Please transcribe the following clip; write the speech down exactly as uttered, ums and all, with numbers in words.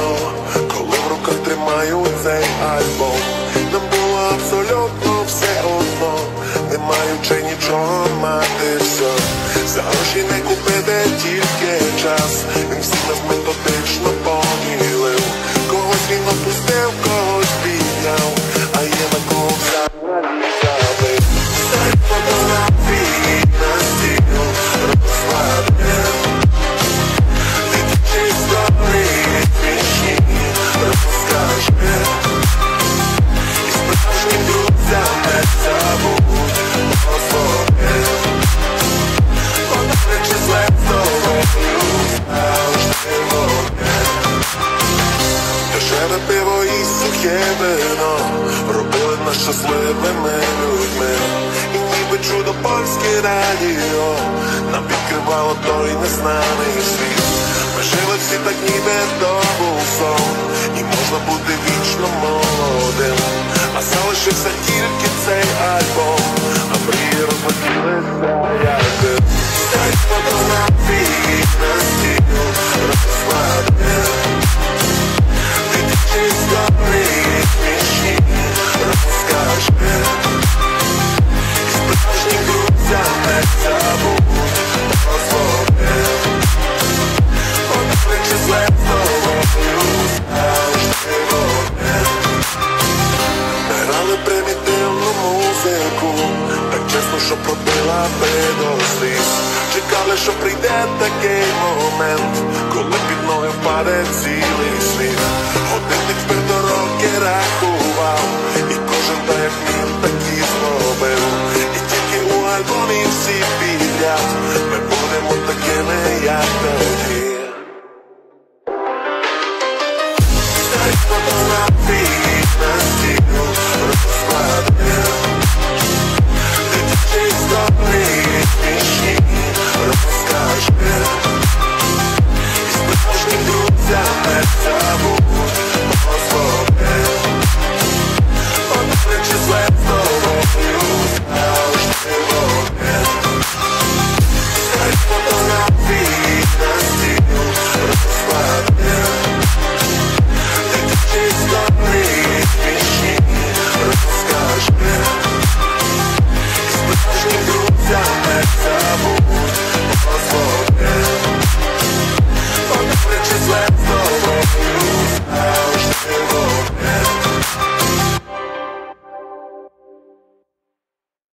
вікно, коли в руках тримаю цей альбом. Нам було абсолютно все одно, не маючи нічого мати все. За гроші не купити тільки час, він всі нас методично поділив. Когось він опустив, когось підняв, а є на кого взяти. Старі фотографії на стіл розкладив, дитячі історії смішні розкажи, і справжнім друзям не забудь позвони. Подарок щасливого завжди вогне. Дешеве пиво і сухе вино робили нас щасливими людьми. І ніби чудо польське радіо нам відкривало той незнаний світ. Ми жили всі так, ніби то був сон, і можна бути вічно молодим. А залишився тільки цей альбом, а мрії розлетілися як дим. Старі фотографії на стіл розкладив, дитячі історії смішні розкажи, і справжнім друзям не забудь позвони. Подарок щасливого завжди вогне. Грали примітивну музику, так чесно, що пробила би до сліз. Чекали, що прийде такий момент, коли під ноги впаде цілий світ. Годинник вперто роки рахував, і кожен так як він так і зробив. І тільки у альбомі всі підряд ми будемо такими, як тоді. Старі фотографії на стіл розкладив, дитячі історії смішні розкажи, і справжнім друзям не